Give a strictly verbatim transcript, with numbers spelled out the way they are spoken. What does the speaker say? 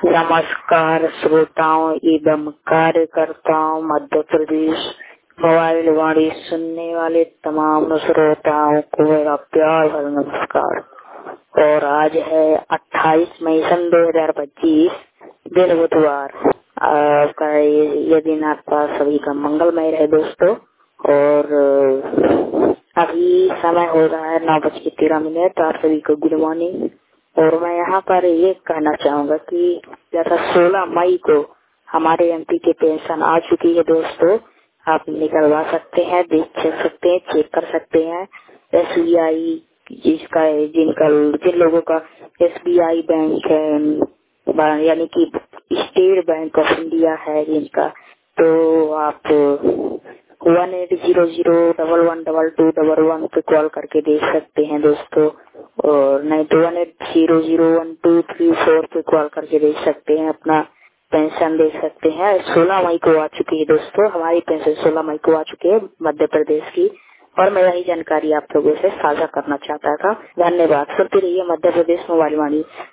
नमस्कार श्रोताओं एवं कार्यकर्ताओं, मध्य प्रदेश मोबाइल वाणी सुनने वाले तमाम श्रोताओं को मेरा प्यार भरा नमस्कार। और आज है अट्ठाईस मई सन दो हजार पच्चीस, दिन बुधवार। आपका ये दिन आपका सभी का मंगलमय रहे दोस्तों। और अभी समय हो रहा है नौ बज के तेरह मिनट। आप सभी को गुड मॉर्निंग। और मैं यहाँ पर ये कहना चाहूँगा कि जैसा सोलह मई को हमारे एमपी के पेंशन आ चुकी है दोस्तों, आप निकलवा सकते हैं, देख सकते हैं, चेक कर सकते हैं। एस बी आई जिसका जिनका जिन लोगों का एस बी आई बैंक है, यानी कि स्टेट बैंक ऑफ इंडिया है जिनका, तो आप one eight zero zero double one double two double one पे कॉल करके देख सकते हैं दोस्तों। और नहीं तो one eight zero zero one two three four पे कॉल करके देख सकते हैं, अपना पेंशन देख सकते हैं। सोलह मई को आ चुकी है दोस्तों, हमारी पेंशन सोलह मई को आ चुकी है मध्य प्रदेश की। और मैं यही जानकारी आप लोगों से साझा करना चाहता था। धन्यवाद। सुनते रहिए मध्य प्रदेश मोबाइल वाणी।